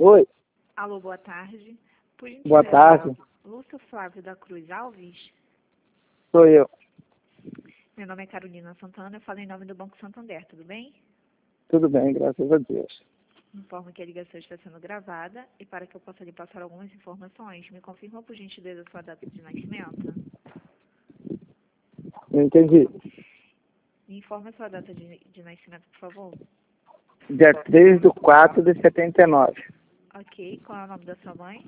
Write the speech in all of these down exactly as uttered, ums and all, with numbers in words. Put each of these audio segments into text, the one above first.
Oi, Alô, boa tarde. Por boa gentileza, tarde. Lúcio Flávio da Cruz Alves. Sou eu. Meu nome é Carolina Santana, eu falo em nome do Banco Santander, tudo bem? Tudo bem, graças a Deus. Informo que a ligação está sendo gravada e para que eu possa lhe passar algumas informações, me confirma por gentileza sua data de nascimento. Não entendi. Me informe a sua data de, de nascimento, por favor. Dia três de quatro de setenta e nove. Ok, qual é o nome da sua mãe?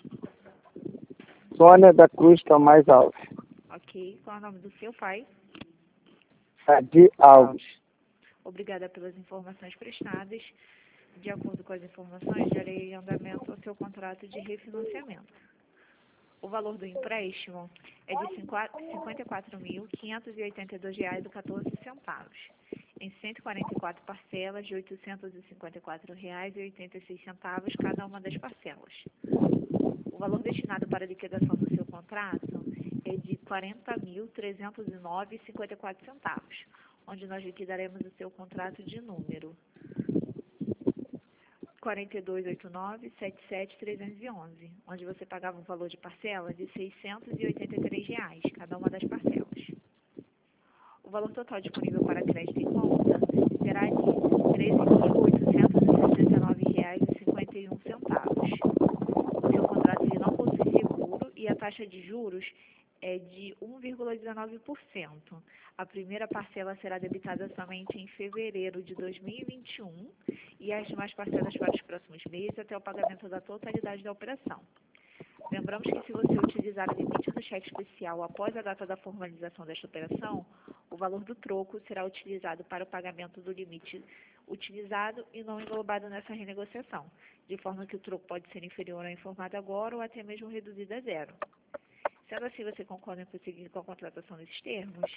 Sônia da Cruz Tomás Alves. Ok, qual é o nome do seu pai? Adi Alves. Obrigada pelas informações prestadas. De acordo com as informações, darei andamento ao seu contrato de refinanciamento. O valor do empréstimo é de cinquenta e quatro mil, quinhentos e oitenta e dois reais e quatorze centavos, em cento e quarenta e quatro parcelas de oitocentos e cinquenta e quatro reais e oitenta e seis centavos cada uma das parcelas. O valor destinado para a liquidação do seu contrato é de quarenta mil, trezentos e nove reais e cinquenta e quatro centavos, onde nós liquidaremos o seu contrato de número quatro dois oito nove, sete sete três um um, onde você pagava um valor de parcela de seiscentos e oitenta e três reais, cada uma das parcelas. O valor total disponível para crédito em conta será de treze mil, oitocentos e sessenta e nove reais e cinquenta e um centavos. O seu contrato ele não possui seguro e a taxa de juros é de um vírgula dezenove por cento. A primeira parcela será debitada somente em fevereiro de dois mil e vinte e um e as demais parcelas para os próximos meses até o pagamento da totalidade da operação. Lembramos que se você utilizar o limite do cheque especial após a data da formalização desta operação, o valor do troco será utilizado para o pagamento do limite utilizado e não englobado nessa renegociação, de forma que o troco pode ser inferior ao informado agora ou até mesmo reduzido a zero. Sendo assim, você concorda em prosseguir com a contratação desses termos?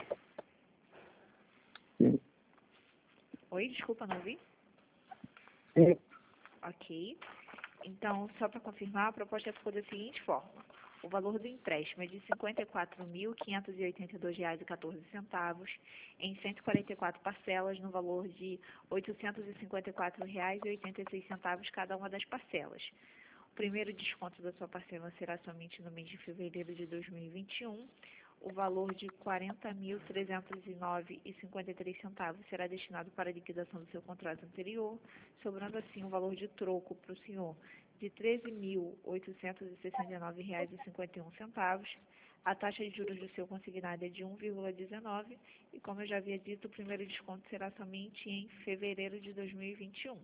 Sim. Oi, desculpa, não ouvi? Sim. Ok. Então, só para confirmar, a proposta ficou da seguinte forma. O valor do empréstimo é de cinquenta e quatro mil, quinhentos e oitenta e dois reais e quatorze centavos, em cento e quarenta e quatro parcelas, no valor de oitocentos e cinquenta e quatro reais e oitenta e seis centavos cada uma das parcelas. O primeiro desconto da sua parcela será somente no mês de fevereiro de dois mil e vinte e um. O valor de quarenta mil, trezentos e nove reais e cinquenta e três centavos será destinado para a liquidação do seu contrato anterior, sobrando assim um valor de troco para o senhor de treze mil, oitocentos e sessenta e nove reais e cinquenta e um centavos. A taxa de juros do seu consignado é de um vírgula dezenove e, como eu já havia dito, o primeiro desconto será somente em fevereiro de dois mil e vinte e um.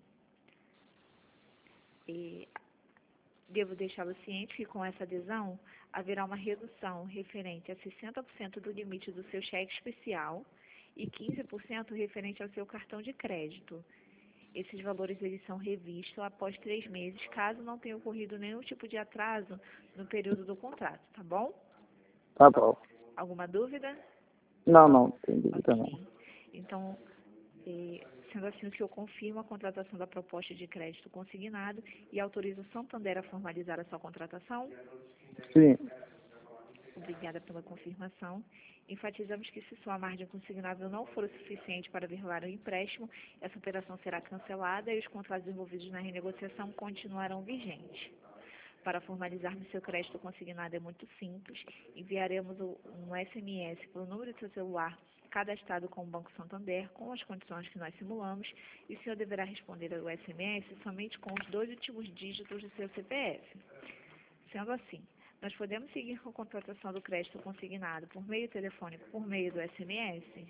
E devo deixá-lo ciente que com essa adesão haverá uma redução referente a sessenta por cento do limite do seu cheque especial e quinze por cento referente ao seu cartão de crédito. Esses valores eles são revistos após três meses, caso não tenha ocorrido nenhum tipo de atraso no período do contrato, tá bom? Tá bom. Alguma dúvida? Não, não, tem dúvida não. Ok. Então, eh, sendo assim, o que eu confirmo a contratação da proposta de crédito consignado e autorizo o Santander a formalizar a sua contratação. Sim. Obrigada pela confirmação. Enfatizamos que se sua margem consignável não for o suficiente para virlar o empréstimo, essa operação será cancelada e os contratos envolvidos na renegociação continuarão vigentes. Para formalizarmos seu crédito consignado é muito simples. Enviaremos um S M S pelo número do seu celular cadastrado com o Banco Santander, com as condições que nós simulamos, e o senhor deverá responder ao S M S somente com os dois últimos dígitos do seu C P F. Sendo assim, nós podemos seguir com a contratação do crédito consignado por meio telefônico, por meio do S M S?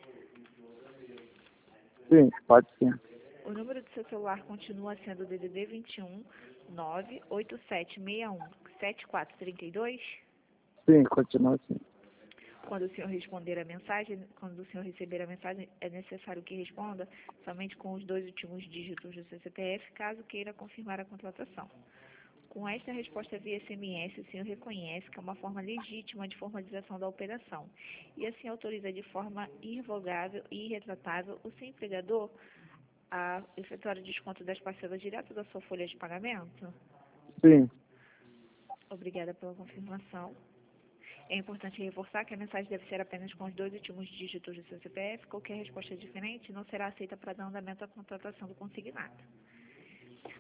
Sim, pode sim. O número do seu celular continua sendo o D D D vinte e um, nove oito sete seis um, sete quatro três dois? Sim, continua assim. Quando o senhor responder a mensagem, quando o senhor receber a mensagem, é necessário que responda somente com os dois últimos dígitos do seu C P F, caso queira confirmar a contratação. Com esta resposta via S M S, o senhor reconhece que é uma forma legítima de formalização da operação e assim autoriza de forma irrevogável e irretratável o seu empregador a efetuar o desconto das parcelas direto da sua folha de pagamento? Sim. Obrigada pela confirmação. É importante reforçar que a mensagem deve ser apenas com os dois últimos dígitos do seu C P F. Qualquer resposta diferente não será aceita para dar andamento à contratação do consignado.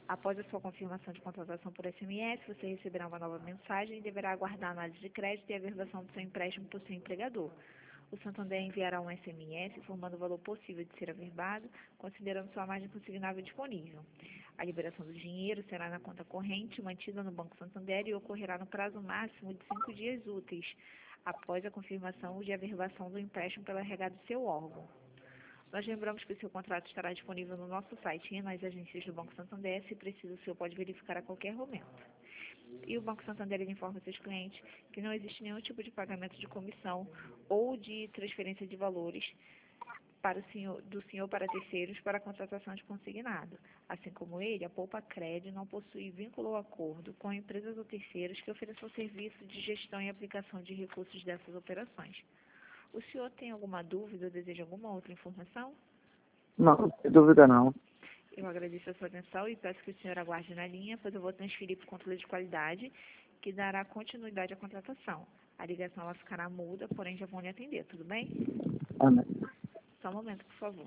Após a sua confirmação de contratação por S M S, você receberá uma nova mensagem e deverá aguardar a análise de crédito e a averbação do seu empréstimo por seu empregador. O Santander enviará um S M S informando o valor possível de ser averbado, considerando sua margem consignável disponível. A liberação do dinheiro será na conta corrente, mantida no Banco Santander e ocorrerá no prazo máximo de cinco dias úteis, após a confirmação de averbação do empréstimo pela R H do seu órgão. Nós lembramos que o seu contrato estará disponível no nosso site e nas agências do Banco Santander. Se preciso, o senhor pode verificar a qualquer momento. E o Banco Santander ele informa seus clientes que não existe nenhum tipo de pagamento de comissão ou de transferência de valores para o senhor, do senhor para terceiros para a contratação de consignado. Assim como ele, a Poupa Cred não possui vínculo ou acordo com empresas ou terceiros que ofereçam serviço de gestão e aplicação de recursos dessas operações. O senhor tem alguma dúvida ou deseja alguma outra informação? Não, sem dúvida não. Eu agradeço a sua atenção e peço que o senhor aguarde na linha, pois eu vou transferir para o controle de qualidade, que dará continuidade à contratação. A ligação ela ficará muda, porém já vão lhe atender, tudo bem? Amém. Só um momento, por favor.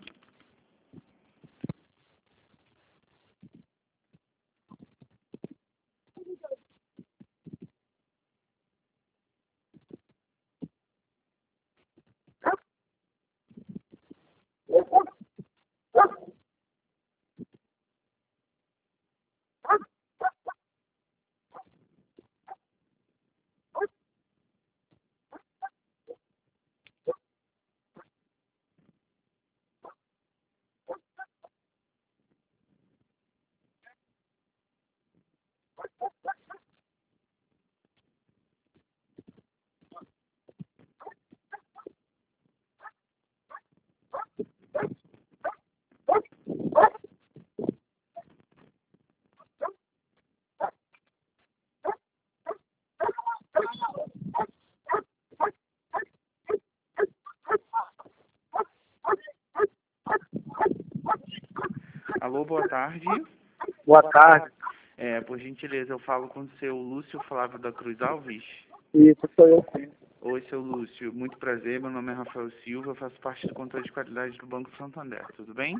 Alô, boa tarde. Boa tarde. É, por gentileza, eu falo com o seu Lúcio Flávio da Cruz Alves. Isso sou eu sim. Oi, seu Lúcio. Muito prazer. Meu nome é Rafael Silva. Eu faço parte do controle de qualidade do Banco Santander. Tudo bem?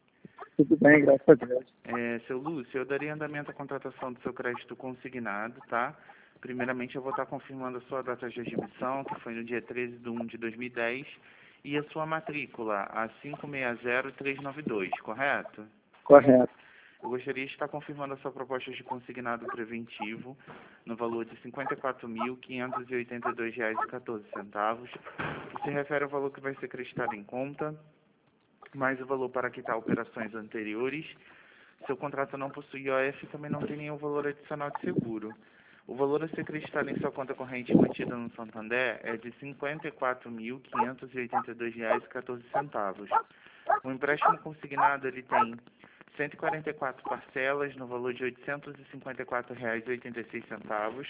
Tudo bem, graças a Deus. É, seu Lúcio, eu daria andamento à contratação do seu crédito consignado, tá? Primeiramente, eu vou estar confirmando a sua data de admissão, que foi no dia treze de um de dois mil e dez, e a sua matrícula, a cinco seis zero três nove dois, correto? Correto. Eu gostaria de estar confirmando a sua proposta de consignado preventivo no valor de cinquenta e quatro mil, quinhentos e oitenta e dois reais e quatorze centavos, que se refere ao valor que vai ser creditado em conta, mais o valor para quitar operações anteriores. Seu contrato não possui O F e também não tem nenhum valor adicional de seguro. O valor a ser creditado em sua conta corrente mantida no Santander é de cinquenta e quatro mil, quinhentos e oitenta e dois reais e quatorze centavos. O empréstimo consignado ele tem cento e quarenta e quatro parcelas no valor de oitocentos e cinquenta e quatro reais e oitenta e seis centavos,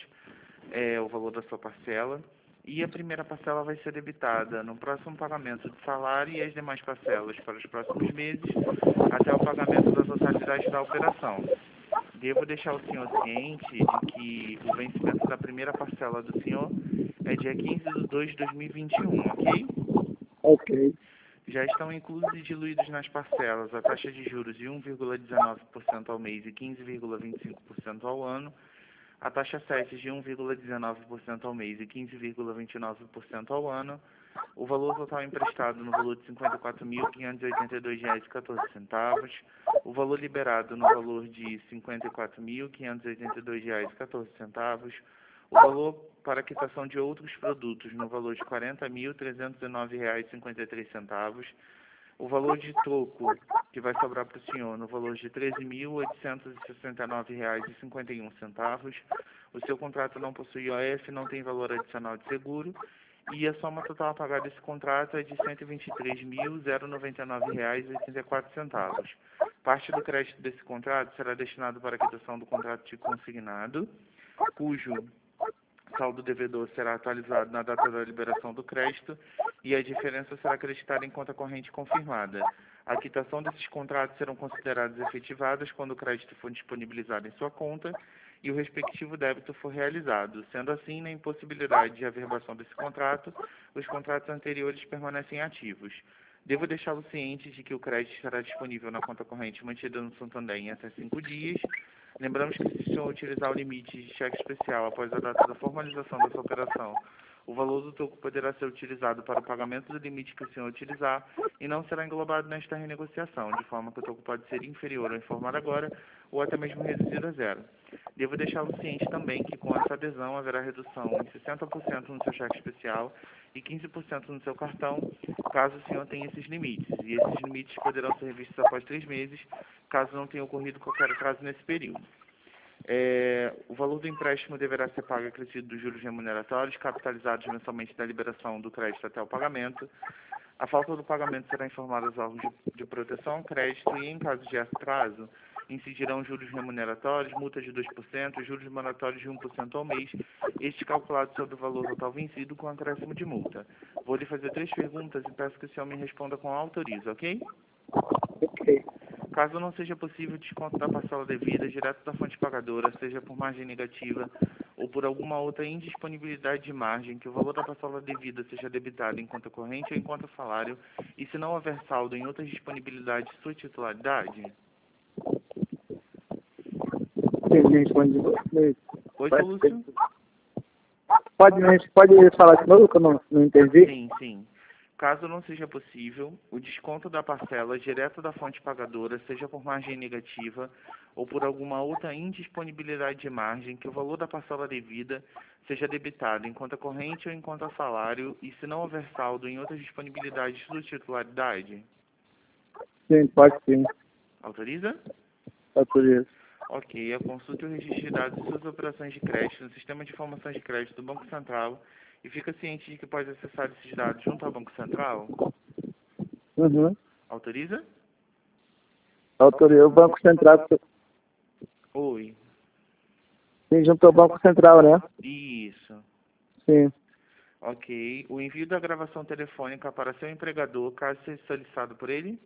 é o valor da sua parcela, e a primeira parcela vai ser debitada no próximo pagamento de salário e as demais parcelas para os próximos meses, até o pagamento da totalidade da operação. Devo deixar o senhor ciente de que o vencimento da primeira parcela do senhor é dia quinze de dois de dois mil e vinte e um, ok? Ok. Já estão inclusos e diluídos nas parcelas a taxa de juros de um vírgula dezenove por cento ao mês e quinze vírgula vinte e cinco por cento ao ano, a taxa sete de um vírgula dezenove por cento ao mês e quinze vírgula vinte e nove por cento ao ano, o valor total emprestado no valor de cinquenta e quatro mil, quinhentos e oitenta e dois reais e quatorze centavos, o valor liberado no valor de cinquenta e quatro mil, quinhentos e oitenta e dois reais e quatorze centavos, o valor para quitação de outros produtos no valor de quarenta mil, trezentos e nove reais e cinquenta e três centavos, o valor de troco que vai sobrar para o senhor no valor de treze mil, oitocentos e sessenta e nove reais e cinquenta e um centavos. O seu contrato não possui O F, não tem valor adicional de seguro, e a soma total a pagar desse contrato é de cento e vinte e três mil, noventa e nove reais e oitenta e quatro centavos. Parte do crédito desse contrato será destinado para a quitação do contrato de consignado, cujo saldo devedor será atualizado na data da liberação do crédito e a diferença será acreditada em conta corrente confirmada. A quitação desses contratos serão consideradas efetivadas quando o crédito for disponibilizado em sua conta e o respectivo débito for realizado. Sendo assim, na impossibilidade de averbação desse contrato, os contratos anteriores permanecem ativos. Devo deixá-lo ciente de que o crédito estará disponível na conta corrente mantida no Santander em até cinco dias. Lembramos que se o senhor utilizar o limite de cheque especial após a data da formalização dessa operação, o valor do toco poderá ser utilizado para o pagamento do limite que o senhor utilizar e não será englobado nesta renegociação, de forma que o toco pode ser inferior ao informado agora ou até mesmo reduzido a zero. Devo deixá-lo ciente também que com essa adesão haverá redução em sessenta por cento no seu cheque especial e quinze por cento no seu cartão, caso o senhor tenha esses limites. E esses limites poderão ser vistos após três meses, caso não tenha ocorrido qualquer atraso nesse período. É, o valor do empréstimo deverá ser pago acrescido dos juros remuneratórios, capitalizados mensalmente da liberação do crédito até o pagamento. A falta do pagamento será informada aos órgãos de, de proteção ao crédito e, em caso de atraso, incidirão juros remuneratórios, multa de dois por cento, juros moratórios de um por cento ao mês, este calculado sobre o valor total vencido com acréscimo de multa. Vou lhe fazer três perguntas e peço que o senhor me responda com autoriza, ok? Ok. Caso não seja possível o desconto da parcela devida direto da fonte pagadora, seja por margem negativa ou por alguma outra indisponibilidade de margem, que o valor da parcela devida seja debitado em conta corrente ou em conta salário, e se não houver saldo em outras disponibilidades, sua titularidade? Sim, me responde de novo. Oi, seu Lúcio? Pode, pode falar de novo que eu não, não entendi? Sim, sim. Caso não seja possível, o desconto da parcela direto da fonte pagadora, seja por margem negativa ou por alguma outra indisponibilidade de margem, que o valor da parcela devida seja debitado em conta corrente ou em conta salário, e se não houver saldo em outras disponibilidades de titularidade? Sim, pode sim. Autoriza? Autorizo. Ok, a consulta e o registro de dados de suas operações de crédito no Sistema de Informações de Crédito do Banco Central e fica ciente de que pode acessar esses dados junto ao Banco Central? Uhum. Autoriza? Autorizo. O Banco Central. Oi. Sim, junto ao Banco Central, né? Isso. Sim. Ok. O envio da gravação telefônica para seu empregador, caso seja solicitado por ele?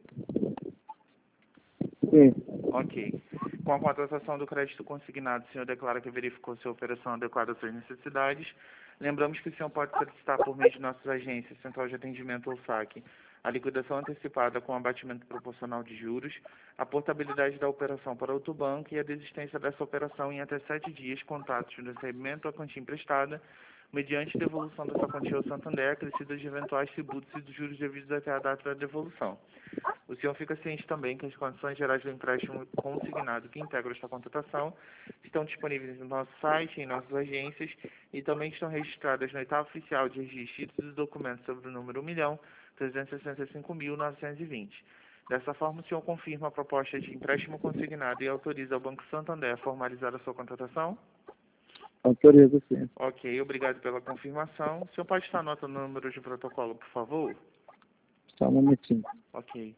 Sim. Ok. Com a contratação do crédito consignado, o senhor declara que verificou se a operação adequada às suas necessidades. Lembramos que o senhor pode solicitar por meio de nossas agências, Central de Atendimento ou saque, a liquidação antecipada com abatimento proporcional de juros, a portabilidade da operação para outro banco e a desistência dessa operação em até sete dias, contatos de recebimento à quantia emprestada, mediante devolução dessa quantia ao Santander, acrescida de eventuais tributos e dos juros devidos até a data da devolução. O senhor fica ciente também que as condições gerais do empréstimo consignado que integram esta contratação estão disponíveis no nosso site, em nossas agências, e também estão registradas no oitavo oficial de registro dos documentos sobre o número um milhão trezentos e sessenta e cinco mil novecentos e vinte. Dessa forma, o senhor confirma a proposta de empréstimo consignado e autoriza ao Banco Santander a formalizar a sua contratação? Autorizo, sim. Ok, obrigado pela confirmação. O senhor pode estar anotando o número de protocolo, por favor? Só um momentinho. Ok.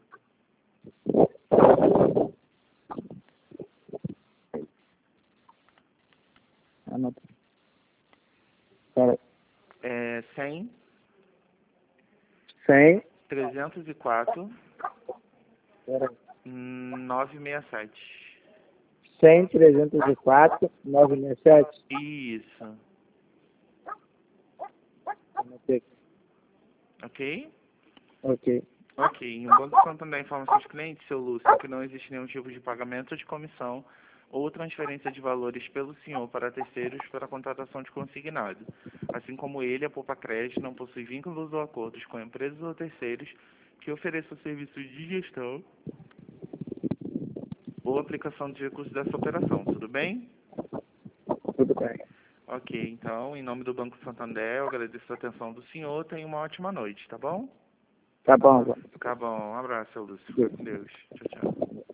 Anota. Pera. É cem, cem. trezentos e quatro, Pera. novecentos e sessenta e sete. cem, trezentos e quatro, novecentos e sessenta e sete. Isso. Anotei. Ok? Ok. Ok. O Banco Santander informa seus clientes, seu Lúcio, que não existe nenhum tipo de pagamento ou de comissão ou transferência de valores pelo senhor para terceiros para a contratação de consignado. Assim como ele, a Poupa Crédito não possui vínculos ou acordos com empresas ou terceiros que ofereçam serviços de gestão ou aplicação de recursos dessa operação. Tudo bem? Tudo bem. Ok, então, em nome do Banco Santander, eu agradeço a atenção do senhor. Tenha uma ótima noite, tá bom? Tá bom, João. Tá bom. Um abraço, seu Lúcio. Deus. Com Deus. Tchau, tchau.